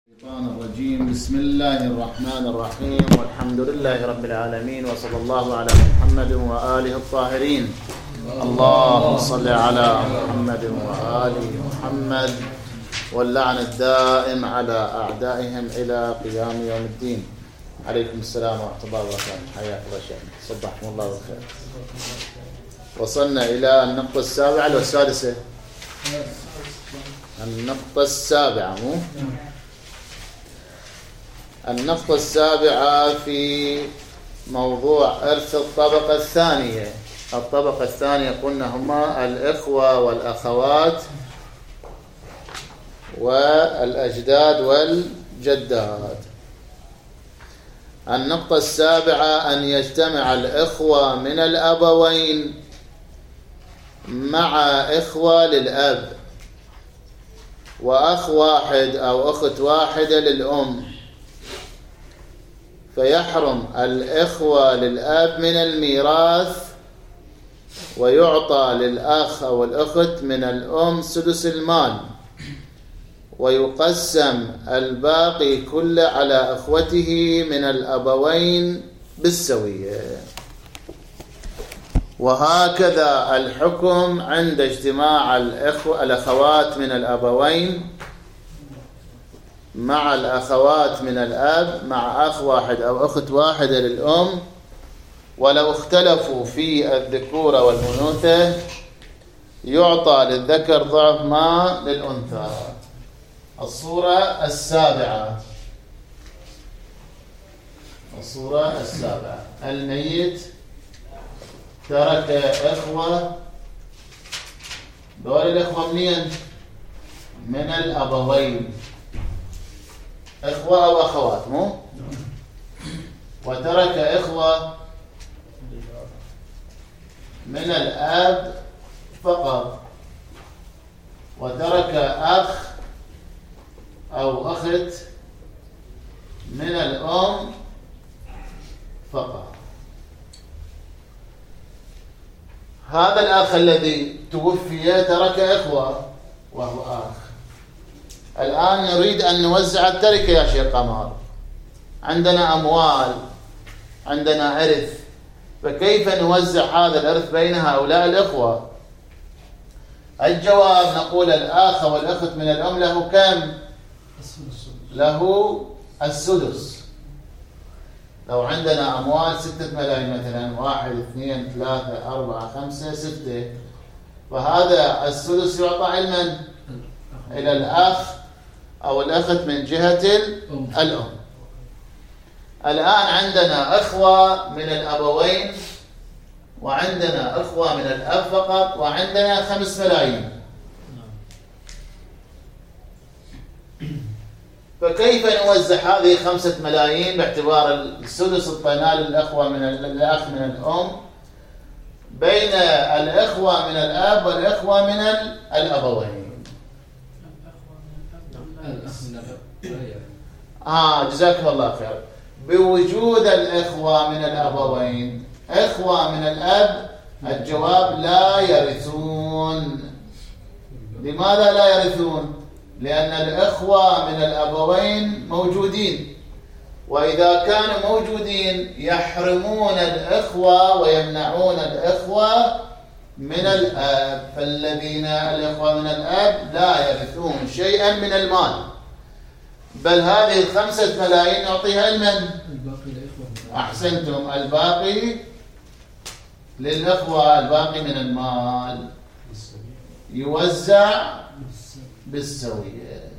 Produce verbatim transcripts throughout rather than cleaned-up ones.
الشيطان الرجيم. بسم الله الرحمن الرحيم، والحمد لله رب العالمين، وصلى الله على محمد وآله الطاهرين. اللهم صل على محمد وآل محمد، واللعن الدائم على أعدائهم إلى قيام يوم الدين. عليكم السلام ورحمة الله وبركاته. حياك الله شيخنا، صبحكم الله بالخير. وصلنا إلى النقطة السابعة والسادسة. النقطة السابعة مو؟ النقطة السابعة في موضوع إرث الطبقة الثانية. الطبقة الثانية قلنا هما الإخوة والأخوات والأجداد والجدات. النقطة السابعة أن يجتمع الإخوة من الأبوين مع إخوة للأب، وأخ واحد أو أخت واحدة للأم، فيحرم الإخوة للأب من الميراث، ويعطى للأخ أو الأخت من الأم سدس المال، ويقسم الباقي كله على أخوته من الأبوين بالسوية. وهكذا الحكم عند اجتماع الأخوة الأخوات من الأبوين مع الأخوات من الأب مع أخ واحد أو أخت واحدة للأم، ولو اختلفوا في الذكورة والأنوثة يعطى للذكر ضعف ما للأنثى. الصورة السابعة. الصورة السابعة الميت ترك إخوة. دول الإخوة منين؟ من الأبوين، إخوة أو أخوات مو؟ وترك إخوة من الأب فقط، وترك أخ أو أخت من الأم فقط. هذا الأخ الذي توفي ترك إخوة وهو أخ. الآن نريد أن نوزع التركة يا شيخ قمر. عندنا أموال، عندنا إرث، فكيف نوزع هذا الإرث بين هؤلاء الإخوة؟ الجواب نقول الأخ والأخت من الأم له كم؟ له السدس. لو عندنا أموال ستة ملايين مثلا، واحد اثنين ثلاثة أربعة خمسة ستة، فهذا السدس يعطى لمن؟ إلى الأخ أو الأخت من جهة الأم. الآن عندنا أخوة من الأبوين، وعندنا أخوة من الأب فقط، وعندنا خمس ملايين. فكيف نوزع هذه خمسة ملايين باعتبار السدس الطيناه للأخوة من الأخ من الأم بين الأخوة من الأب والأخوة من الأبوين؟ آه جزاكم الله خير. بوجود الإخوة من الأبوين إخوة من الأب، الجواب لا يرثون. لماذا لا يرثون؟ لأن الإخوة من الأبوين موجودين، وإذا كانوا موجودين يحرمون الإخوة ويمنعون الإخوة من الأب، فالذين الإخوة من الأب لا يرثون شيئا من المال، بل هذه الخمسة ملايين نعطيها لمن؟ أحسنتم، الباقي للإخوة، الباقي من المال يوزع بالسوية.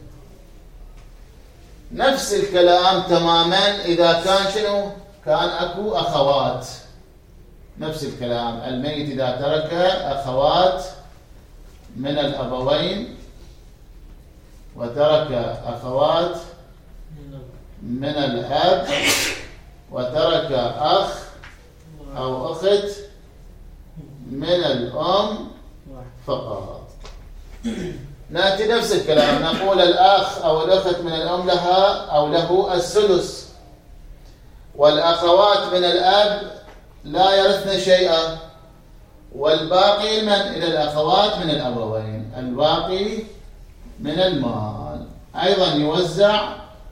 نفس الكلام تماما إذا كان شنو؟ كان أكو أخوات. نفس الكلام، الميت إذا ترك أخوات من الأبوين وترك أخوات من الأب وترك أخ أو أخت من الأم فقط، نأتي نفس الكلام، نقول الأخ أو الأخت من الأم لها أو له السدس، والأخوات من الأب لا يرثن شيئا، والباقي من إلى الأخوات من الأبوين، الباقي من المال أيضا يوزع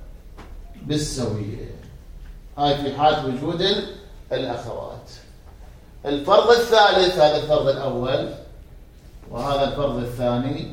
بالسوية. هاي في حال وجود الأخوات. الفرض الثالث، هذا الفرض الأول وهذا الفرض الثاني.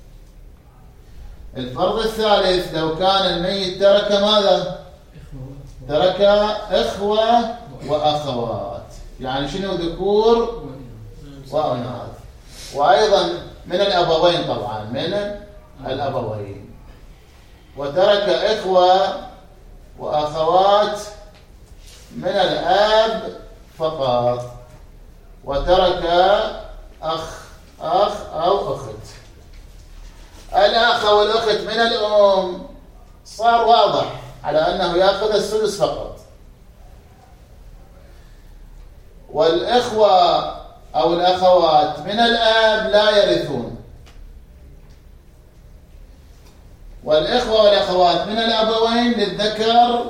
الفرض الثالث لو كان الميت ترك ماذا؟ ترك إخوة وأخوات، يعني شنو؟ ذكور وأناث، وأيضا من الأبوين، طبعا من الأبوين. وترك إخوة وأخوات من الأب فقط، وترك أخ أخ أو أخت. الأخ أو الأخت من الأم صار واضح على أنه يأخذ السدس فقط. والإخوة أو الأخوات من الأب لا يرثون. والإخوة والأخوات من الأبوين للذكر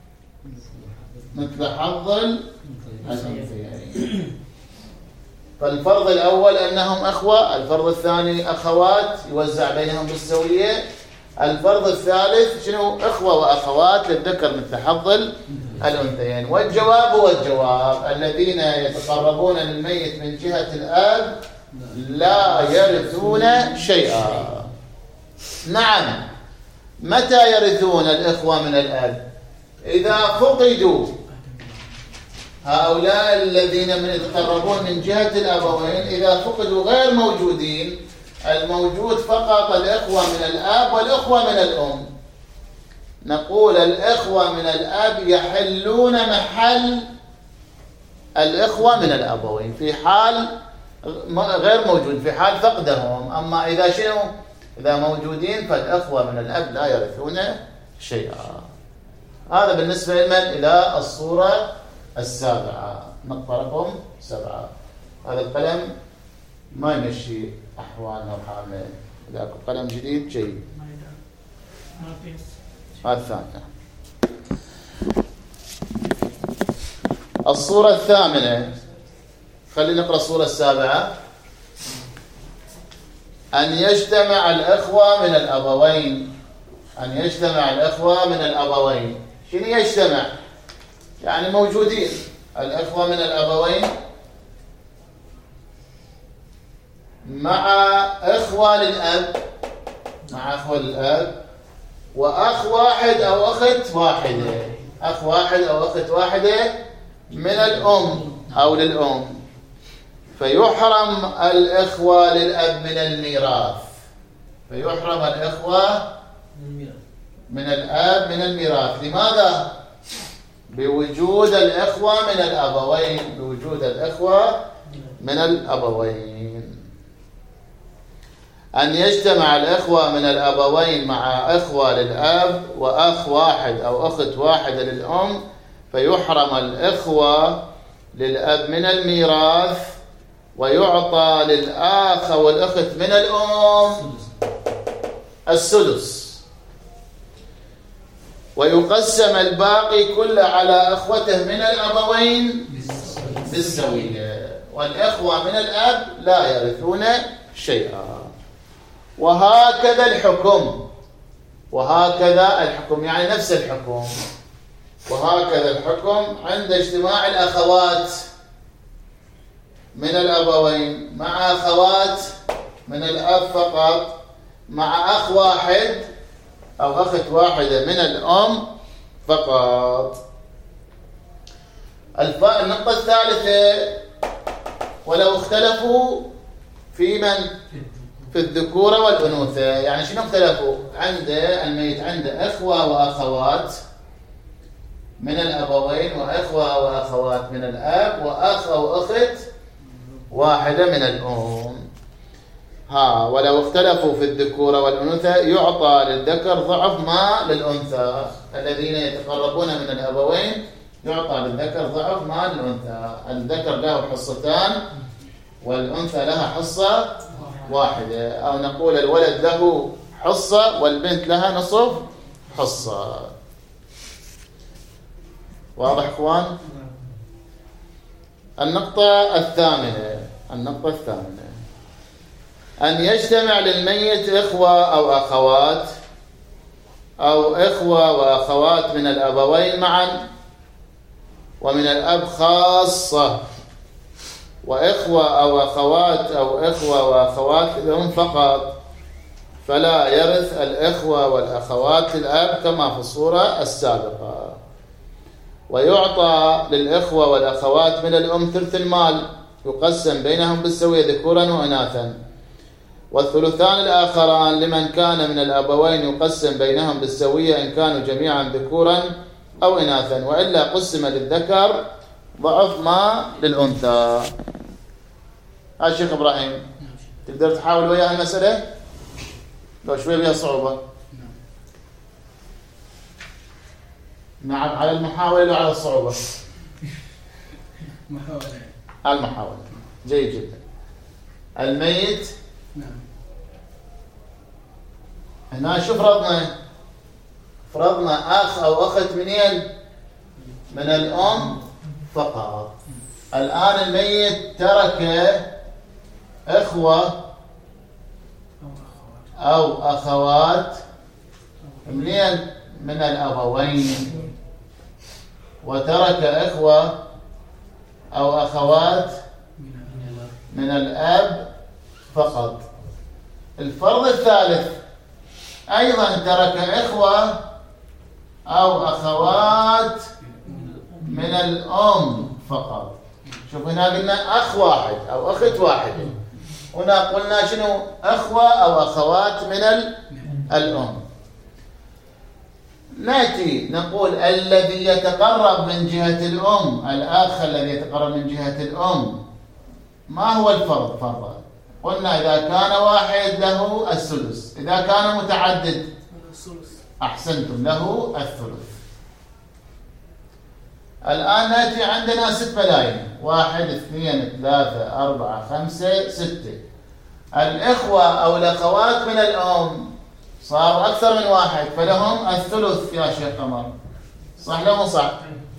مثل حظ الأنثيين. فالفرض الأول أنهم أخوة، الفرض الثاني أخوات يوزع بينهم بالسوية، الفرض الثالث شنو؟ إخوة وأخوات للذكر مثل حظ الأنثيين. والجواب هو الجواب: الذين يتقربون للميت من جهة الأب لا يرثون شيئا. نعم، متى يرثون الإخوة من الأب؟ إذا فقدوا هؤلاء الذين من يتقربون من جهة الأبوين، إذا فقدوا غير موجودين، الموجود فقط الإخوة من الأب والإخوة من الأم، نقول الإخوة من الأب يحلون محل الإخوة من الأبوين في حال غير موجود، في حال فقدهم. أما إذا شنو؟ إذا موجودين فالإخوة من الأب لا يرثون شيئا. هذا بالنسبة لمن؟ إلى الصورة السابعة. نقطة رقم سبعة. هذا القلم ما يمشي أحوالنا وحالنا، إذا أكو قلم جديد جيد. هذا الثانية. الصورة الثامنة، خلينا نقرأ الصورة السابعة. أن يجتمع الإخوة من الأبوين. أن يجتمع الإخوة من الأبوين. شنو يجتمع؟ يعني موجودين الإخوة من الأبوين مع إخوة للأب، مع إخوة للأب، وأخ واحد أو أخت واحدة، أخ واحد أو أخت واحدة من الأم أو للأم، فيحرم الإخوة للأب من الميراث. فيحرم الإخوة من الأب من الميراث. لماذا؟ بوجود الإخوة من الأبوين، بوجود الإخوة من الأبوين. أن يجتمع الإخوة من الأبوين مع إخوة للأب وأخ واحد أو أخت واحدة للأم، فيحرم الإخوة للأب من الميراث، ويعطى للأخ أو الأخت من الأم السدس، ويقسم الباقي كله على أخوته من الأبوين بالسوية. والإخوة من الأب لا يرثون شيئا. وهكذا الحكم، وهكذا الحكم يعني نفس الحكم. وهكذا الحكم عند اجتماع الأخوات من الأبوين مع أخوات من الأب فقط، مع أخ واحد أو أخت واحدة من الأم فقط. النقطة الثالثة: ولو اختلفوا في من؟ في الذكورة والأنوثة. يعني شنو اختلفوا؟ عنده الميت عنده إخوة وأخوات من الأبوين، وإخوة وأخوات من الأب، وأخ أو أخت واحدة من الأم. ها ولو اختلفوا في الذكورة والأنوثة يعطى للذكر ضعف ما للأنثى. الذين يتقربون من الأبوين يعطى للذكر ضعف ما للأنثى. الذكر له حصتان والأنثى لها حصة واحدة، أو نقول الولد له حصة والبنت لها نصف حصة. واضح اخوان؟ النقطة الثامنة، النقطة الثامنة أن يجتمع للميت إخوة أو أخوات أو إخوة وأخوات من الأبوين معا ومن الأب خاصة، وإخوة أو أخوات أو إخوة وأخوات الأم فقط، فلا يرث الإخوة والأخوات الأب كما في الصورة السابقة. ويعطى للإخوة والأخوات من الأم ثلث المال يقسم بينهم بالسوية ذكورا وإناثا، والثلثان الآخران لمن كان من الأبوين يقسم بينهم بالسوية إن كانوا جميعا ذكورا أو إناثا، وإلا قسم للذكر ضعف ما للأنثى. ها شيخ إبراهيم، تقدر تحاول وياه المسألة؟ لو شوي بها صعوبة. نعم، على المحاولة وعلى الصعوبة. محاولة. على المحاولة. جيد جدا. الميت نعم. هنا شو فرضنا؟ فرضنا أخ أو أخت منين؟ من الأم فقط. الآن الميت ترك إخوة أو أخوات منين؟ من الأبوين، وترك إخوة أو أخوات من الأب فقط. الفرض الثالث أيضا ترك إخوة أو أخوات من الأم فقط. شوف هنا قلنا أخ واحد أو أخت واحدة، هنا قلنا شنو؟ أخوة أو أخوات من الأم. نأتي نقول الذي يتقرب من جهة الأم، الأخ الذي يتقرب من جهة الأم، ما هو الفرض فرضا؟ قلنا إذا كان واحد له الثلث، إذا كان متعدد أحسنتم له الثلث. الآن نأتي عندنا ست ملايين، واحد اثنين ثلاثة أربعة خمسة ستة. الإخوة أو الأخوات من الأم صار أكثر من واحد، فلهم الثلث يا شيخ قمر، صح لو مو صح؟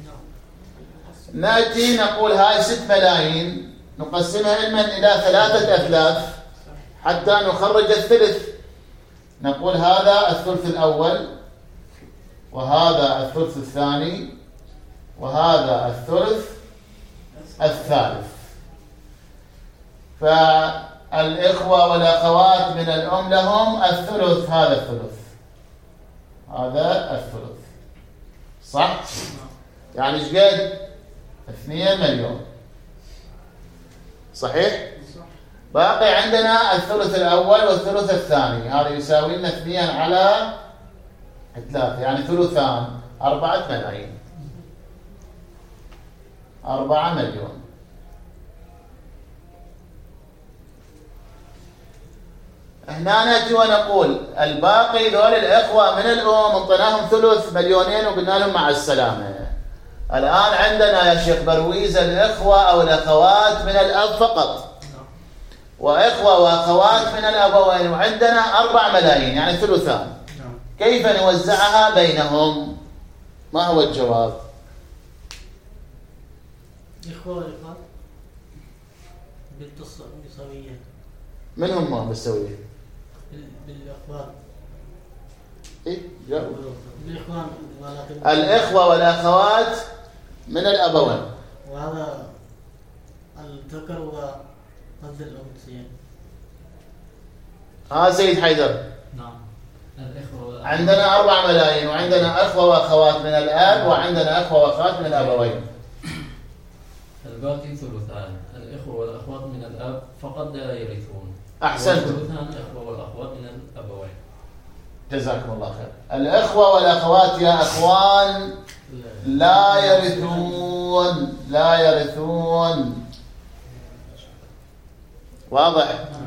نأتي نقول هاي ست ملايين نقسمها علما إلى ثلاثة أثلاث حتى نخرج الثلث. نقول هذا الثلث الأول، وهذا الثلث الثاني، وهذا الثلث الثالث. فالإخوة والأخوات من الأم لهم الثلث، هذا الثلث، هذا الثلث، صح؟ يعني ايش قد؟ اثنين مليون، صحيح؟ باقي عندنا الثلث الأول والثلث الثاني، هذا يساوي لنا اثنين على ثلاثة، يعني ثلثان، أربعة ملايين، أربعة مليون. هنا نأتي ونقول الباقي ذول الإخوة من الأم انطيناهم ثلث مليونين وقلنا لهم مع السلامة. الآن عندنا يا شيخ برويز الإخوة أو الأخوات من الأب فقط، وإخوة وأخوات من الأبوين، وعندنا أربع ملايين يعني ثلثان. كيف نوزعها بينهم؟ ما هو الجواب؟ إخوة والأخوات بالسوية. من هم بالسوية؟ بالأخوات. إيه جاوب. بالإخوان. الإخوة والأخوات من الأبوين. وهذا الذكر هو قصد الأنثيين. ها سيد حيدر. نعم. الإخوة عندنا أربع ملايين، وعندنا أخوة وأخوات من الأب، وعندنا أخوة وأخوات من الأبوين. الباقي ثلثان، الإخوة والأخوات من الأب فقط لا يرثون. أحسنت. ثلثان الإخوة والأخوات من الأبوين. جزاكم الله خير. الإخوة والأخوات يا أخوان لا يرثون، لا يرثون، واضح؟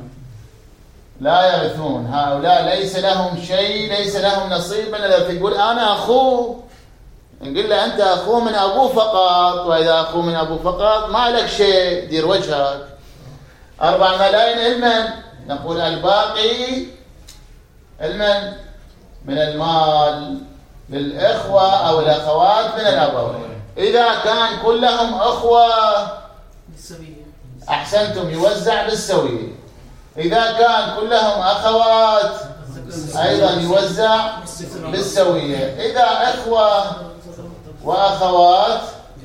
لا يرثون، هؤلاء ليس لهم شيء، ليس لهم نصيب من الإرث. يقول أنا أخوه، نقول له أنت أخوه من أبوه فقط، وإذا أخوه من أبوه فقط ما لك شيء، دير وجهك. أربع ملايين علما، نقول الباقي علما من المال للإخوة أو الأخوات من الأبوين. إذا كان كلهم أخوة بالسوية أحسنتم، يوزع بالسوية. إذا كان كلهم أخوات أيضا يوزع بالسوية. إذا إخوة وأخوات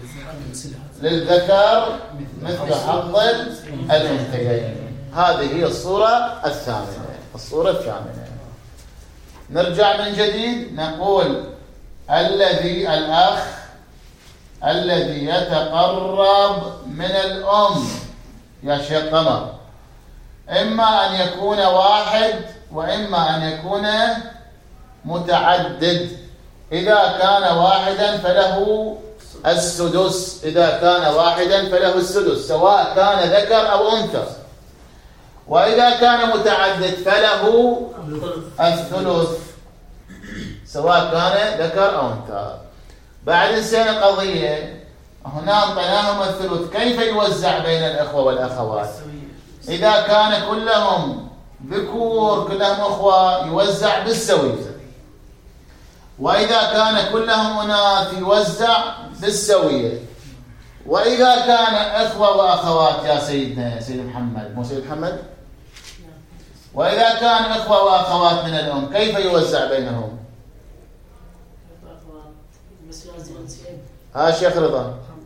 للذكر مثل حظ الأنثيين. هذه هي الصورة الثامنة. الصورة الثامنة نرجع من جديد نقول الذي الأخ الذي يتقرب من الأم يا شيخ قمر إما أن يكون واحد وإما أن يكون متعدد. إذا كان واحدا فله السدس، إذا كان واحدا فله السدس سواء كان ذكر أو أنثى. وإذا كان متعدد فله الثلث سواء كان ذكر أو أنثى. بعد نسينا قضية هنا أعطيناهم الثلث، كيف يوزع بين الأخوة والأخوات؟ إذا كان كلهم ذكور كلهم أخوة يوزع بالسوية، وإذا كان كلهم أناث يوزع بالسوية. وإذا كان أخوة وأخوات يا سيدنا يا سيد محمد مو سيد محمد، وإذا كان أخوة وأخوات من الأم كيف يوزع بينهم؟ ها شيخ رضا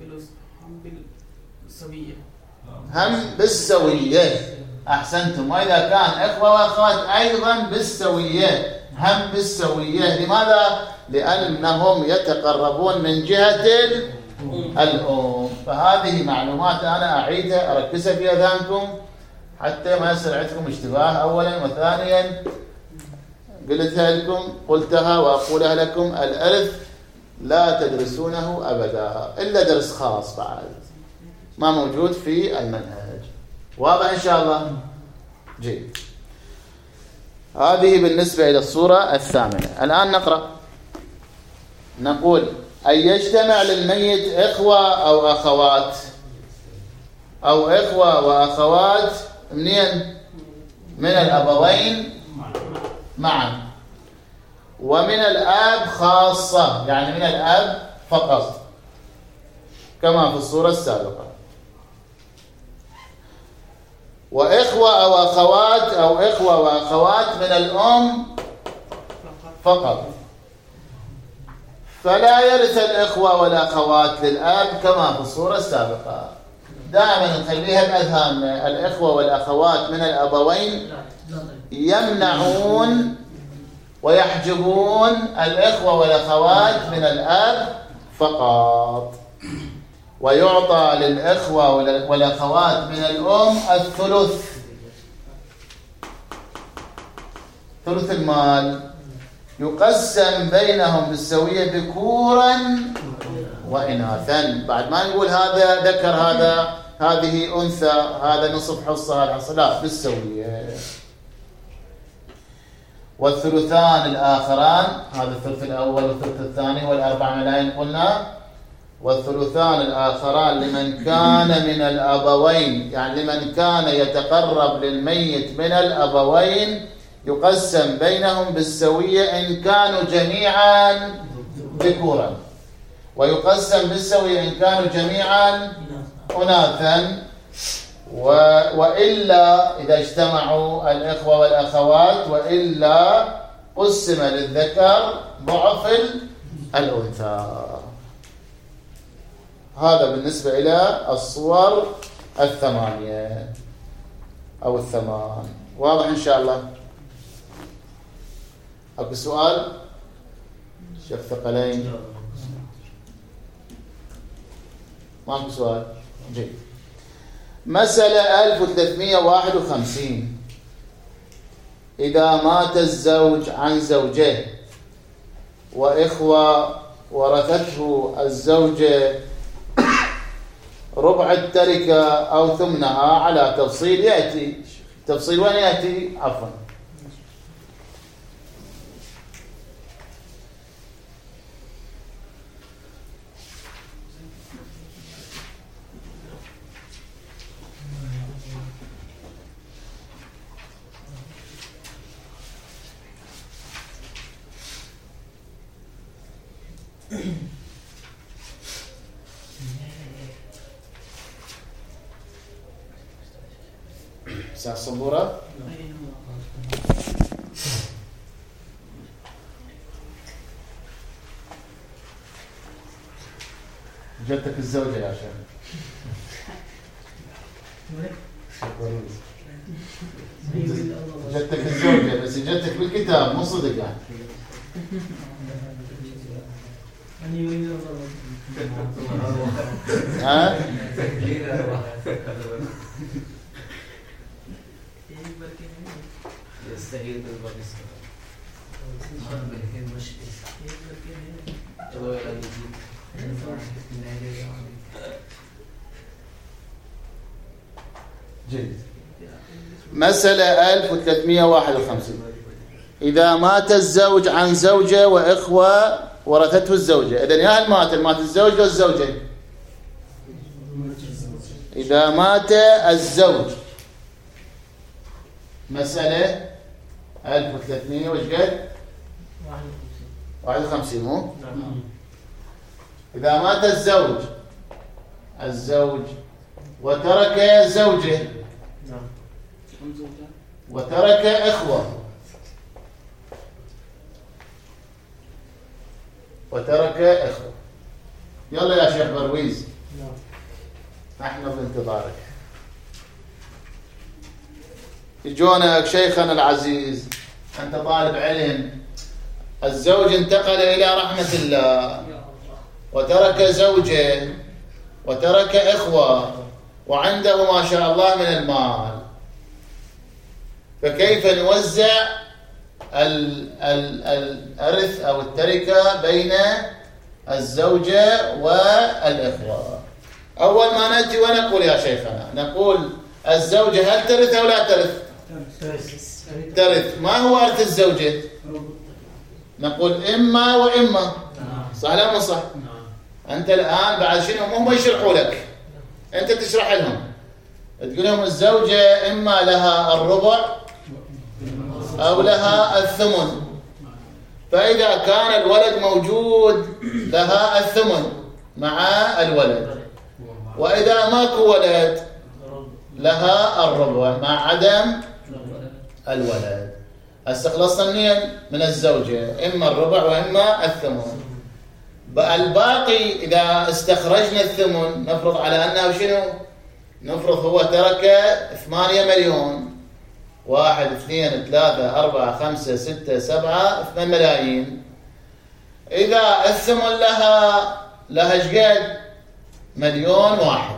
هم بالسوية. أحسنتم. وإذا كان أخوة وأخوات أيضا بالسوية، هم بالسوية. لماذا؟ لأنهم يتقربون من جهة الأم. فهذه معلومات أنا أعيدها أركزها في أذهانكم حتى ما يصير عندكم اشتباه أولا. وثانيا قلتها لكم قلتها وأقولها لكم، الإرث لا تدرسونه أبدا إلا درس خاص بعد ما موجود في المنهج. واضح إن شاء الله؟ جيد. هذه بالنسبة إلى الصورة الثامنة. الآن نقرأ. نقول أن يجتمع للميت إخوة أو أخوات، أو إخوة وأخوات منين؟ من الأبوين معا، ومن الآب خاصة يعني من الآب فقط كما في الصورة السابقة. وإخوة أو أخوات أو إخوة وأخوات من الأم فقط. فلا يرث الإخوة والأخوات للآب كما في الصورة السابقة. دائما نخليها بأذهاننا، الإخوة والأخوات من الأبوين يمنعون ويحجبون الإخوة والأخوات من الآب فقط. ويعطى للإخوة والأخوات من الأم الثلث، ثلث المال، يقسم بينهم بالسوية ذكورا وإناثا. بعد ما نقول هذا ذكر هذا هذه أنثى، هذا نصف حصة هذا حصة، لا بالسوية. والثلثان الآخران، هذا الثلث الأول والثلث الثاني والأربع ملايين قلنا. والثلثان الآخران لمن كان من الأبوين، يعني لمن كان يتقرب للميت من الأبوين يقسم بينهم بالسوية إن كانوا جميعا ذكورا، ويقسم بالسوية إن كانوا جميعا أناثا. وإلا إذا اجتمعوا الإخوة والأخوات، وإلا قسم للذكر ضعف الأنثى. هذا بالنسبة إلى الصور الثمانية أو الثمان. واضح إن شاء الله؟ أكو سؤال؟ شيخ ثقلين؟ ما أكو سؤال؟ جيد. مسألة ألف وثلاثمئة وواحد وخمسين. إذا مات الزوج عن زوجه وإخوة ورثته الزوجة ربع التركة أو ثمنها على تفصيل يأتي. تفصيل وين يأتي؟ عفوا ساعة الصبورة. جدتك الزوجة يا شيخ. جدتك الزوجة بس جدتك بالكتاب مو صدق يعني. ها؟ يستحيل بالباكستان. جيد. مسألة ألف وثلاثمئة وواحد وخمسين. إذا مات الزوج عن زوجة وإخوة ورثته الزوجة، إذن يا هل مات مات الزوج والزوجة؟ إذا مات الزوج مسألة ألف وثلاثمئة وش قد؟ واحد وخمسين مو؟ إذا مات الزوج الزوج وترك زوجة وترك إخوة وترك إخوة. يلا يا شيخ برويز نحن بانتظارك. يجونك شيخنا العزيز، أنت طالب علم، الزوج انتقل إلى رحمة الله وترك زوجة وترك إخوة وعنده ما شاء الله من المال، فكيف نوزع الإرث أو التركة بين الزوجة والإخوة؟ أول ما نأتي ونقول يا شيخنا، نقول الزوجة هل ترث أو لا ترث؟ ترث. ما هو إرث الزوجة؟ نقول إما وإما، صح لا مو صح؟ أنت الآن بعد شنو هم يشرحوا لك، أنت تشرح لهم، تقول لهم الزوجة إما لها الربع أو لها الثمن، فإذا كان الولد موجود لها الثمن مع الولد، وإذا ماكو ولد لها الربع مع عدم الولد. استخلصنا منين؟ من الزوجة، إما الربع وإما الثمن. الباقي إذا استخرجنا الثمن نفرض على أنه شنو؟ نفرض هو ترك ثمانية مليون، واحد اثنين ثلاثة أربعة خمسة ستة سبعة ثمان ملايين. إذا الثمن لها لها شقد مليون واحد،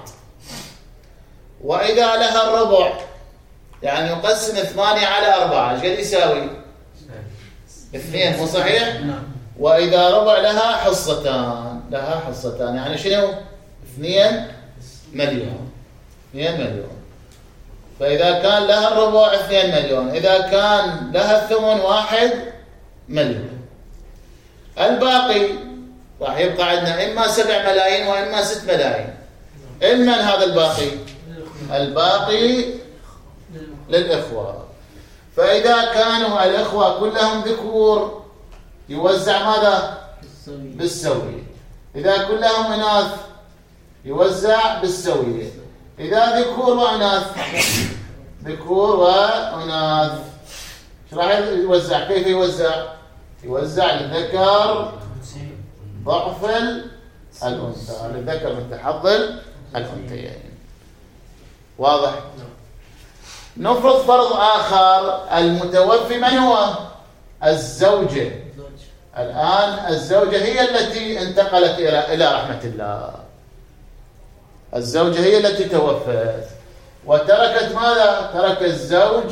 وإذا لها الربع يعني نقسم ثمانية على أربعة ايش قد يساوي؟ اثنين، مو صحيح؟ وإذا ربع لها حصتان، لها حصتان يعني شنو؟ اثنين مليون، اثنين مليون. فإذا كان لها الربع اثنين مليون، إذا كان لها الثمن واحد مليون. الباقي راح يبقى عندنا إما سبع ملايين وإما ست ملايين. المن هذا الباقي؟ الباقي للإخوة. فإذا كانوا الإخوة كلهم ذكور يوزع ماذا؟ بالسوية. إذا كلهم إناث يوزع بالسوية. إذا ذكور وإناث ذكور وإناث ايش راح يوزع؟ كيف يوزع؟ يوزع للذكر ضعف الأنثى، للذكر مثل حظ الأنثيين. واضح؟ نفرض فرض آخر، المتوفي من هو؟ الزوجة. الآن الزوجة هي التي انتقلت إلى إلى رحمة الله، الزوجة هي التي توفت وتركت ماذا؟ ترك الزوج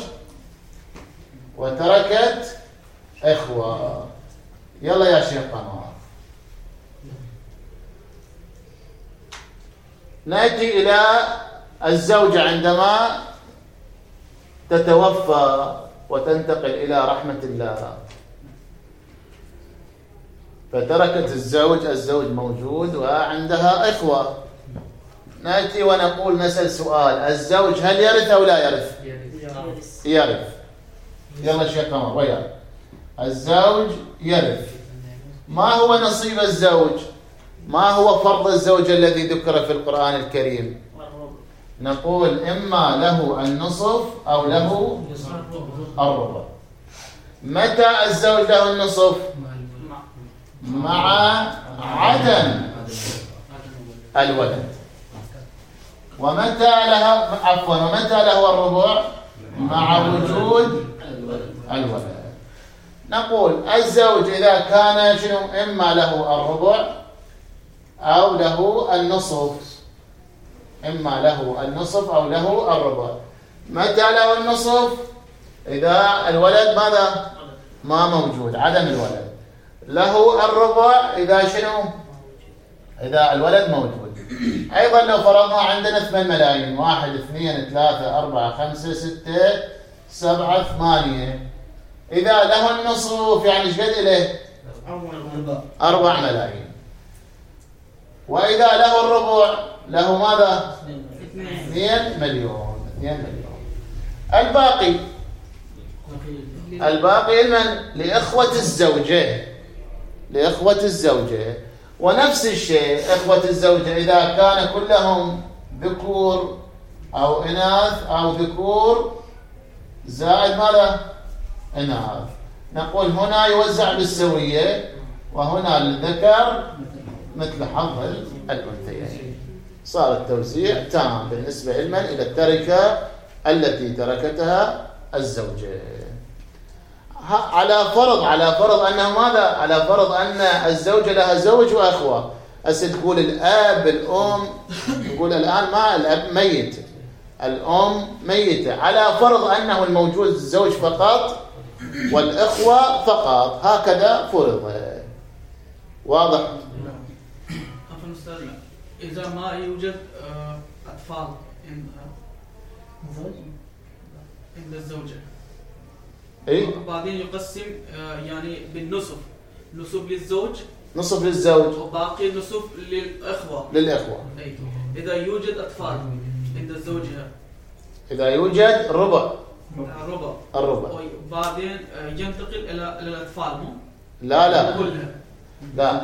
وتركت إخوة. يلا يا شيخ قمر نأتي إلى الزوجة عندما تتوفى وتنتقل إلى رحمة الله، فتركت الزوج، الزوج موجود وعندها إخوة. نأتي ونقول نسأل سؤال، الزوج هل يرث أو لا يرث؟ يرث. يلا شيخ قمر ويا الزوج يرث. ما هو نصيب الزوج؟ ما هو فرض الزوج الذي ذكر في القرآن الكريم؟ نقول إما له النصف أو له الربع. متى الزوج له النصف؟ مع عدم الولد. ومتى لها عفوا ومتى له الربع؟ مع وجود الولد. نقول الزوج إذا كان شنو إما له الربع أو له النصف، إما له النصف أو له الربع. متى له النصف؟ إذا الولد ماذا؟ ما موجود، عدم الولد. له الربع إذا شنو؟ إذا الولد موجود. أيضا لو فرضنا عندنا ثمان ملايين، واحد اثنين ثلاثة أربعة خمسة ستة سبعة ثمانية، إذا له النصف يعني ايش قد إليه؟ أربع ملايين. وإذا له الربع له ماذا؟ اثنين مليون. اثنين مليون. الباقي الباقي لمن؟ لإخوة الزوجة. لإخوة الزوجة. ونفس الشيء إخوة الزوجة إذا كان كلهم ذكور أو إناث أو ذكور زائد ماذا؟ إناث، نقول هنا يوزع بالسوية وهنا للذكر مثل حظ الأنثيين. صار التوزيع تام بالنسبة لمن؟ إلى التركة التي تركتها الزوجة. على فرض على فرض أنه ماذا؟ على فرض أن الزوجة لها زوج وأخوة. هسه تقول الأب الأم، نقول الآن ما الأب ميت، الأم ميتة، على فرض أنه الموجود الزوج فقط والإخوة فقط، هكذا فرض. واضح؟ عفوا أستاذ، إذا ما يوجد أطفال عند الزوجة، إيه؟ بعدين يقسم يعني بالنصف، نصف للزوج، نصف للزوج وباقي النصف للإخوة. للإخوة. أي. إذا يوجد أطفال عند الزوجة، إذا يوجد ربع ربع الربع، وبعدين ينتقل إلى إلى الأطفال مو؟ لا لا كلها. لا.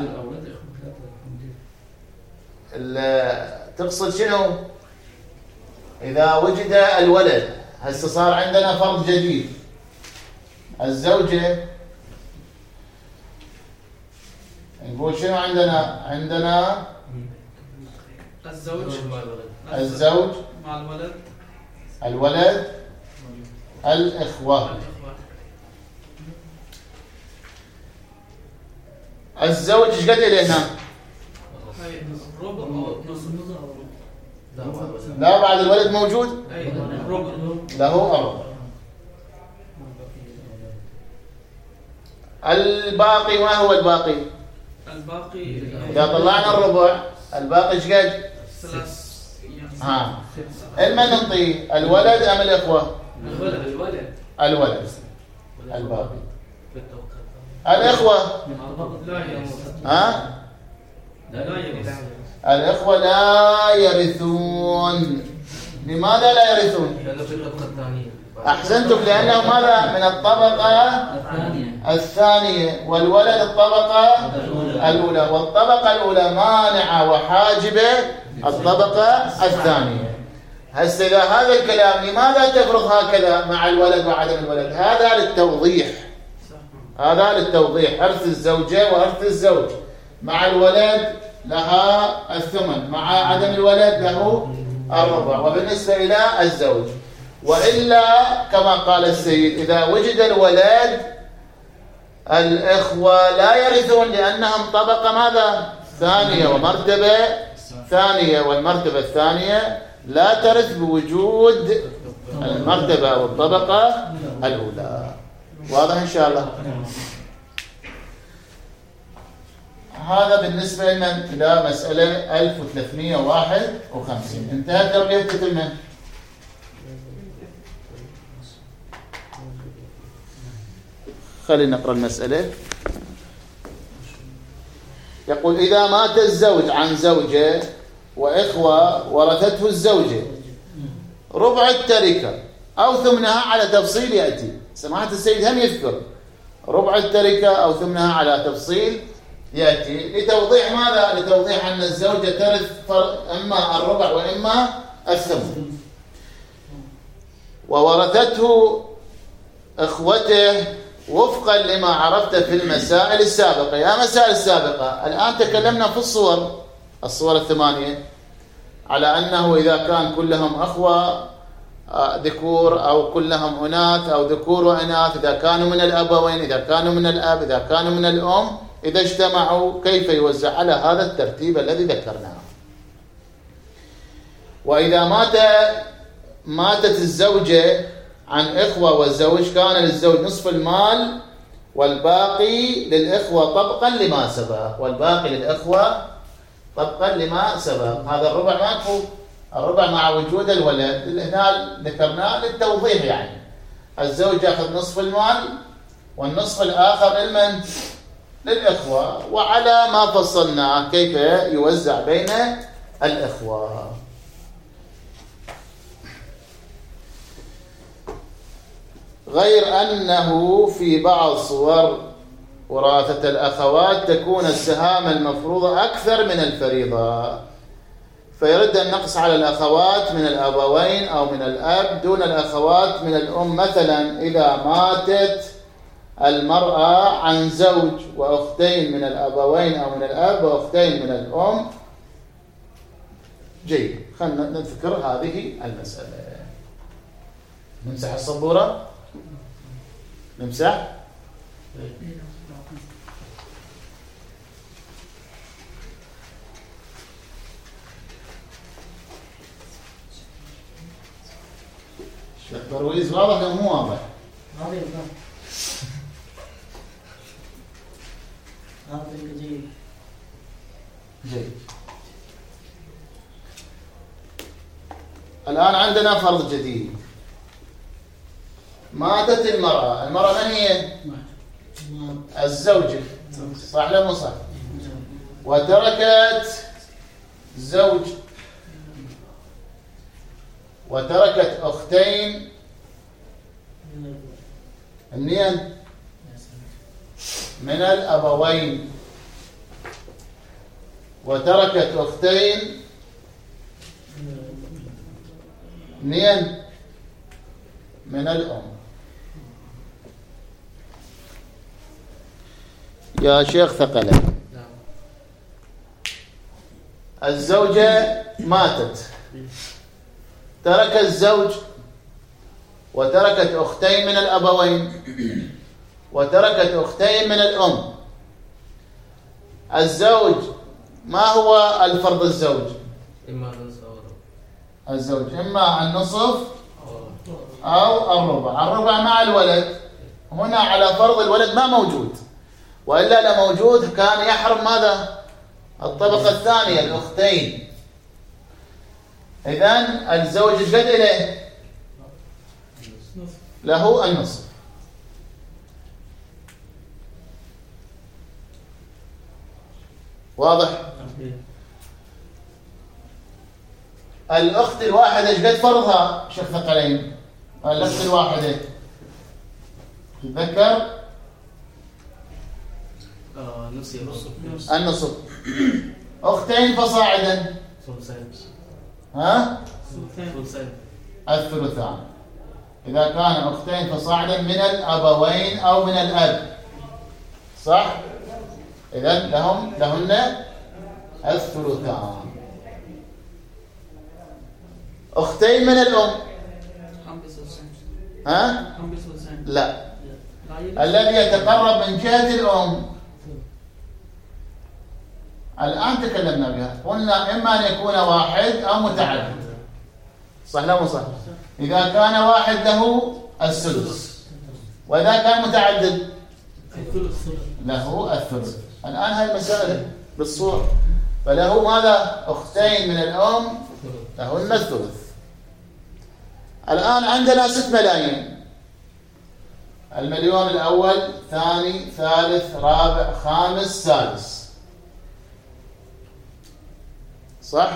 تقصد شنو؟ إذا وجد الولد، هسه صار عندنا فرض جديد. الزوجة نقول شنو عندنا؟ عندنا الزوج الزوج مع الولد، الولد، الإخوة. الزوج ايش قد له هنا؟ ربع أو نصف. لا بعد الولد موجود؟ ربع. له الربع. الباقي ما هو الباقي؟ الباقي إذا طلعنا الربع الباقي ايش قد؟ ثلاث. ها المن نعطيه؟ الولد أم الإخوة؟ الولد. الولد. الولد. الباقي الإخوة لا يرث. ها؟ لا يرث. الإخوة لا يرثون. لماذا لا يرثون؟ أحسنتم، لأنه ماذا؟ من الطبقة الثانية، والولد الطبقة الأولى، والطبقة الأولى مانعة وحاجبة الطبقة الثانية. هسه إذا هذا الكلام لماذا تفرض هكذا مع الولد وعدم الولد؟ هذا للتوضيح، هذا للتوضيح. إرث الزوجة وإرث الزوج، مع الولد لها الثمن، مع عدم الولد له الربع، وبالنسبة إلى الزوج. وإلا كما قال السيد إذا وجد الولد الإخوة لا يرثون، لأنهم طبقة ماذا؟ ثانية ومرتبة ثانية، والمرتبة الثانية لا ترث بوجود المرتبة والطبقة الأولى. واضح إن شاء الله؟ هذا بالنسبة لمن؟ إلى مسألة ألف وثلاثمئة وواحد وخمسين. انتهت تربية تتمة. خلينا نقرأ المسألة. يقول إذا مات الزوج عن زوجة وإخوة ورثته الزوجة، ربع التركة أو ثمنها على تفصيل يأتي. سماحة السيد هم يذكر ربع التركة أو ثمنها على تفصيل يأتي، لتوضيح ماذا؟ لتوضيح أن الزوجة ترث إما الربع وإما الثمن. وورثته إخوته وفقا لما عرفت في المسائل السابقة. يا مسائل السابقة الآن تكلمنا في الصور، الصور الثمانية، على أنه إذا كان كلهم أخوة ذكور أو كلهم أناث أو ذكور وإناث، إذا كانوا من الأبوين، إذا كانوا من الأب، إذا كانوا من الأم، إذا اجتمعوا كيف يوزع على هذا الترتيب الذي ذكرناه. وإذا مات ماتت الزوجة عن إخوة والزوج، كان للزوج نصف المال والباقي للإخوة طبقا لما سبق، والباقي للإخوة طبقا لما سبق. هذا الربع ماكو، الربع مع وجود الولد هنا ذكرناه للتوضيح، يعني الزوج يأخذ نصف المال والنصف الآخر للمن؟ للإخوة، وعلى ما فصلناه كيف يوزع بين الإخوة. غير أنه في بعض صور وراثة الأخوات تكون السهام المفروضة أكثر من الفريضة، فيرد النقص على الأخوات من الأبوين أو من الأب دون الأخوات من الأم. مثلا إذا ماتت المرأة عن زوج وأختين من الأبوين أو من الأب وأختين من الأم. جيد، خلنا نذكر هذه المسألة. نمسح الصبورة، نمسح. الترويز واضح أو مو واضح؟ واضح. هذا جيد. جيد. الآن عندنا فرض جديد. ماتت المرأة، المرأة من هي؟ الزوجة، صح لا مو صح؟ وتركت زوج وتركت أختين منين؟ من الأبوين، وتركت أختين منين؟ من الأم. يا شيخ ثقلة، الزوجة ماتت، ترك الزوج وتركت أختين من الأبوين وتركت أختين من الأم. الزوج ما هو الفرض؟ الزوج إما النصف أو الربع. الزوج إما النصف أو الربع. الربع مع الولد، هنا على فرض الولد ما موجود، وإلا لو موجود كان يحرم ماذا؟ الطبقة الثانية الأختين. إذن الزوج قد إليه له النصف. واضح؟ الأخت الواحدة ايش قد فرضها شيخ ثقلين؟ الأخت الواحدة تتذكر؟ آه نصف النصف. أختين فصاعدا ثلثين. ها؟ ثلثين. الثلثان. إذا كان أختين فصاعدا من الأبوين أو من الأب، صح؟ إذن لهم لهن الثلثان. أختين من الأم، ها؟ لا، الذي يتقرب من جهة الأم. الآن تكلمنا بها، قلنا إما أن يكون واحد أو متعدد، صح لا مو صح؟ إذا كان واحد له السدس، وإذا كان متعدد له الثلث. الآن هاي المسائل بالصور، فله ماذا؟ أختين من الأم لهن الثلث. الآن عندنا ست ملايين، المليون الأول، ثاني، ثالث، رابع، خامس، سادس، صح؟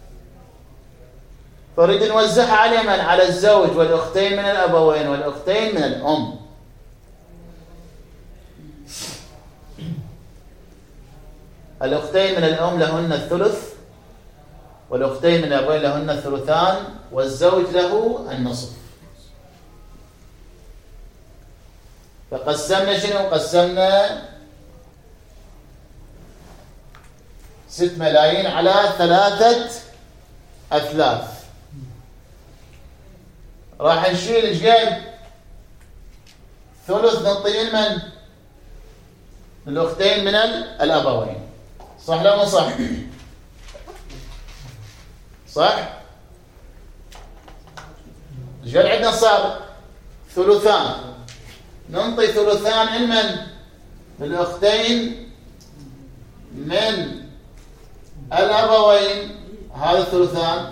فريد نوزعها على من؟ على الزوج والأختين من الأبوين والأختين من الأم. الأختين من الأم لهن الثلث، والأختين من الأبوين لهن الثلثان، والزوج له النصف. فقسمنا شنو؟ قسمنا ست ملايين على ثلاثة أثلاث. راح نشيل ايش قد؟ ثلث نعطيه من؟ الأختين من الأبوين. صح لا مو صح؟ صح؟ ايش قد عندنا صار؟ ثلثان. ننطي ثلثان من؟ الأختين من الأبوين. هذا الثلثان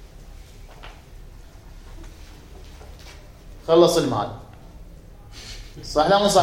خلص المال. صح لا مو صح؟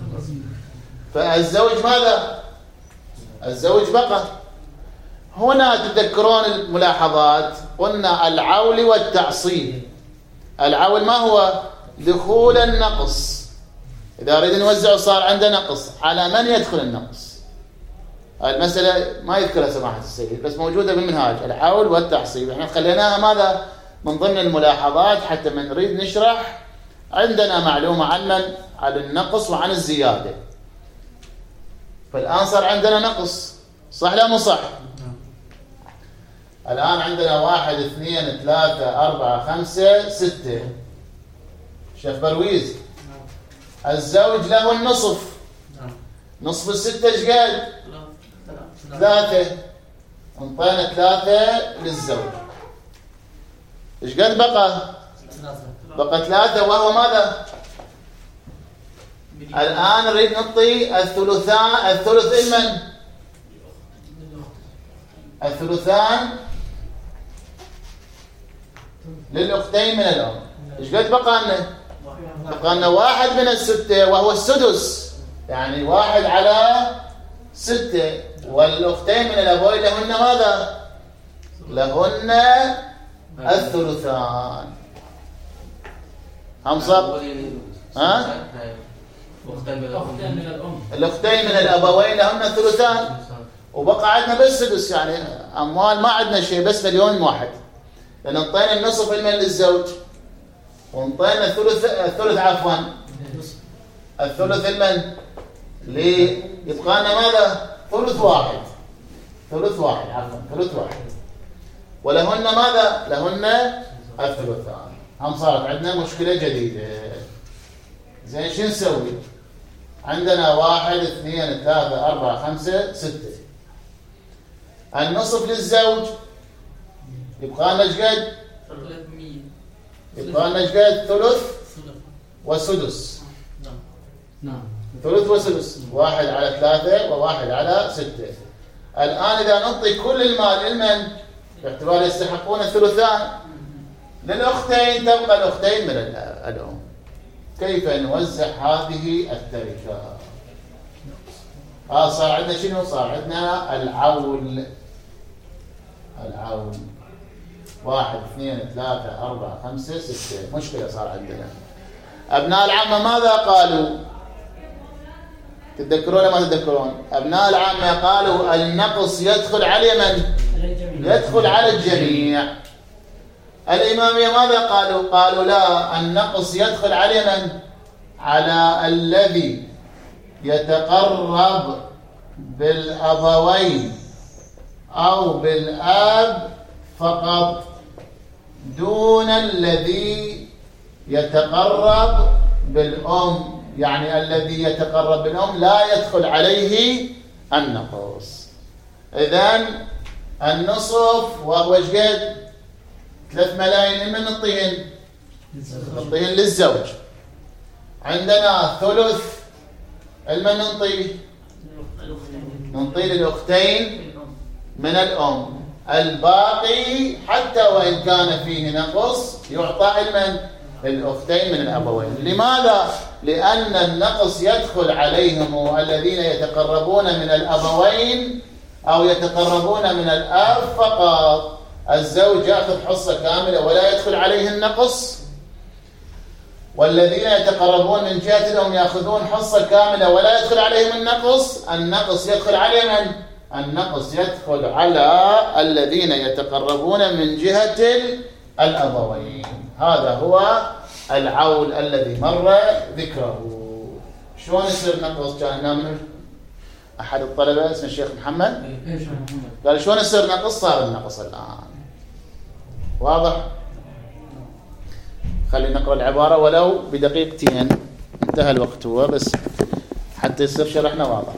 فالزوج ماذا؟ الزوج بقى. هنا تذكرون الملاحظات، قلنا العول والتعصيب. العول ما هو؟ دخول النقص. إذا أريد نوزع صار عنده نقص، على من يدخل النقص؟ المسألة ما يذكرها سماحة السيد بس موجودة بالمنهاج، العول والتعصيب. احنا خليناها ماذا؟ من ضمن الملاحظات حتى من نريد نشرح عندنا معلومة عن من؟ عن النقص وعن الزيادة. فالآن صار عندنا نقص. صح لا مو صح؟ الآن عندنا واحد اثنين ثلاثة أربعة خمسة ستة. شيخ برويز، الزوج له النصف. نصف الستة ايش قد؟ ثلاثة. انطينا ثلاثة للزوج. ايش قد بقى؟ بقى ثلاثة وهو ماذا؟ الآن نريد نعطي الثلثان. الثلث لمن؟ الثلثان للأختين من الأم. ايش قد بقى لنا؟ بقى لنا واحد من الستة وهو السدس، يعني واحد على ستة. والأختين من الأبوين لهن ماذا؟ لهن الثلثان. هم صار؟ ها؟ الأختين من الأبوين لهن الثلثان، وبقى عندنا بس سدس، يعني أموال ما عندنا شيء، بس مليون واحد. لأن انطينا النصف المن للزوج، وانطينا الثلث الثلث عفوا الثلث المن ليه؟ يبقى لنا ماذا؟ ثلث واحد. ثلث واحد عفوا ثلث واحد. ولهن ماذا؟ لهن الثلثان. هم صارت عندنا مشكلة جديدة. زين شو نسوي؟ عندنا واحد اثنين ثلاثة أربعة خمسة ستة. النصف للزوج يبقى لنا ايش قد؟ يبقى لنا ايش قد؟ ثلث وسدس. نعم. ثلث وسدس. واحد على ثلاثة وواحد على ستة. الآن إذا نعطي كل المال لمن؟ باعتبار يستحقون الثلثان. للأختين تبقى الأختين من الأم. كيف نوزع هذه التركة؟ آه صار عندنا شنو؟ صار عندنا العول. العول واحد اثنين ثلاثة أربعة خمسة ستة. مشكلة صار عندنا. أبناء العامة ماذا قالوا؟ تتذكرون ما تتذكرون؟ أبناء العامة قالوا النقص يدخل على من؟ يدخل على الجميع. الإمامية ماذا قالوا؟ قالوا لا، النقص يدخل على من؟ على الذي يتقرب بالأبوين أو بالآب فقط، دون الذي يتقرب بالأم. يعني الذي يتقرب بالأم لا يدخل عليه النقص. إذن النصف وهو ايش قد؟ ثلاث ملايين. من نعطيهن؟ نعطيهن للزوج. عندنا ثلث المن نعطيه؟ نعطيه للأختين من الأم. الباقي حتى وإن كان فيه نقص يعطى المن؟ الأختين من الأبوين. لماذا؟ لأن النقص يدخل عليهم الذين يتقربون من الأبوين أو يتقربون من الآب فقط. الزوج يأخذ حصة كاملة ولا يدخل عليه النقص، والذين يتقربون من جهة الأم يأخذون حصة كاملة ولا يدخل عليهم النقص. النقص يدخل عليه من؟ النقص يدخل على الذين يتقربون من جهة الأبوين. هذا هو العول الذي مر ذكره. شلون يصير نقص؟ كان من أحد الطلبة اسمه الشيخ محمد ايش محمد؟ قال شلون يصير نقص؟ صار النقص الآن واضح. خلينا نقرأ العبارة ولو بدقيقتين، انتهى الوقت هو بس حتى يصير شرحنا واضح.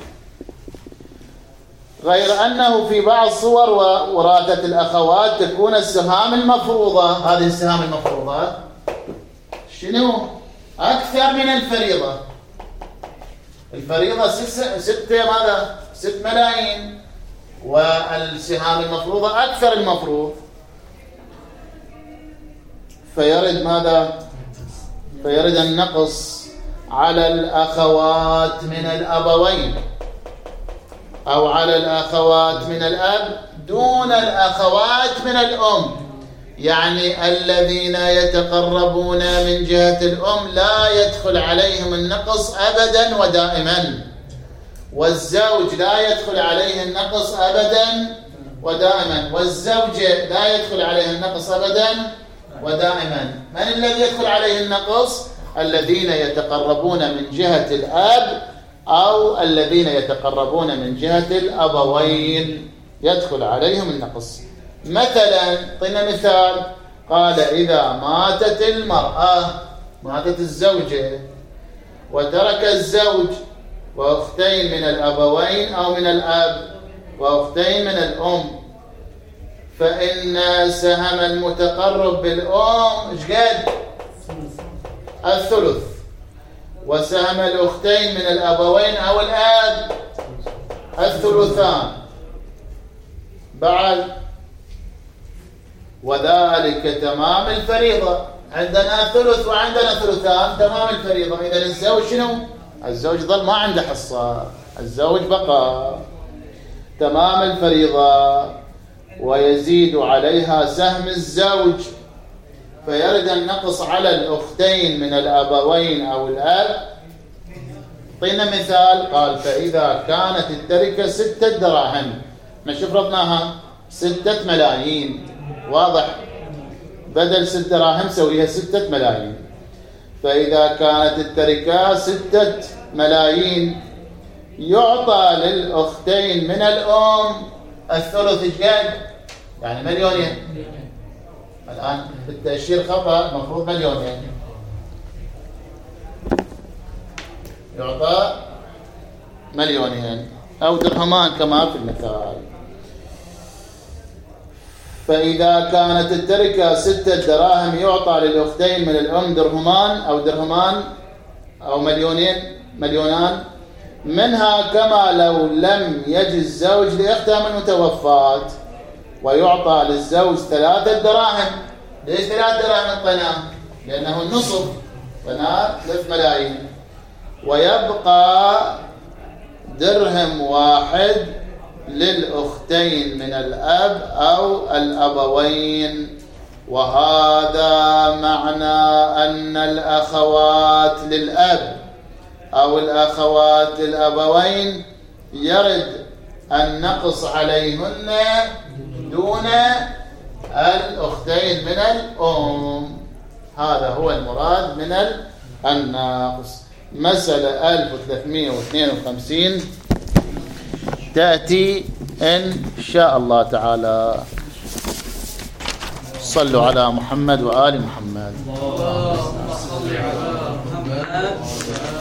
غير أنه في بعض صور وراثة الأخوات تكون السهام المفروضة، هذه السهام المفروضة شنو؟ أكثر من الفريضة. الفريضة ستة ستة ماذا؟ ست ملايين، والسهام المفروضة أكثر المفروض، فيرد ماذا؟ فيرد النقص على الأخوات من الأبوين أو على الأخوات من الأب دون الأخوات من الأم، يعني الذين يتقربون من جهة الأم لا يدخل عليهم النقص أبدا ودائما، والزوج لا يدخل عليه النقص أبدا ودائما، والزوجة لا يدخل عليه النقص أبدا ودائما. من الذي يدخل عليه النقص؟ الذين يتقربون من جهة الأب أو الذين يتقربون من جهة الأبوين يدخل عليهم النقص. مثلا طينا مثال، قال إذا ماتت المرأة، ماتت الزوجة وترك الزوج وأختين من الأبوين أو من الأب وأختين من الأم، فإن سهم المتقرب بالأم إيش قد؟ الثلث، وسهم الأختين من الأبوين أو الأب الثلثان. بعد وذلك تمام الفريضة، عندنا ثلث وعندنا ثلثان تمام الفريضة. إذا الزوج شنو؟ الزوج ظل ما عنده حصة، الزوج بقى تمام الفريضة، ويزيد عليها سهم الزوج، فيرد النقص على الأختين من الأبوين أو الأب. طينا مثال، قال فإذا كانت التركة ستة دراهم، ما شو فرضناها؟ ستة ملايين، واضح؟ بدل ست دراهم سويها ستة ملايين. فإذا كانت التركة ستة ملايين يعطى للأختين من الأم الثلث إيش قد؟ يعني مليونين. الآن بالتأشير خطأ، المفروض مليونين. يعطى مليونين أو درهمان كما في المثال. فإذا كانت التركة ستة دراهم يعطى للأختين من الأم درهمان أو درهمان أو مليونين مليونان منها، كما لو لم يجد الزوج لأختها من متوفاة، ويعطى للزوج ثلاثة دراهم. ليش ثلاثة دراهم الطناء؟ لأنه النصف، طناء ثلاث ملايين، ويبقى درهم واحد للأختين من الأب أو الأبوين. وهذا معنى أن الأخوات للأب أو الأخوات للأبوين يرد النقص عليهن دون الأختين من الأم. هذا هو المراد من الناقص. مسألة ألف وثلاثمئة واثنين وخمسين تأتي إن شاء الله تعالى. صلوا على محمد وآل محمد. اللهم صل على محمد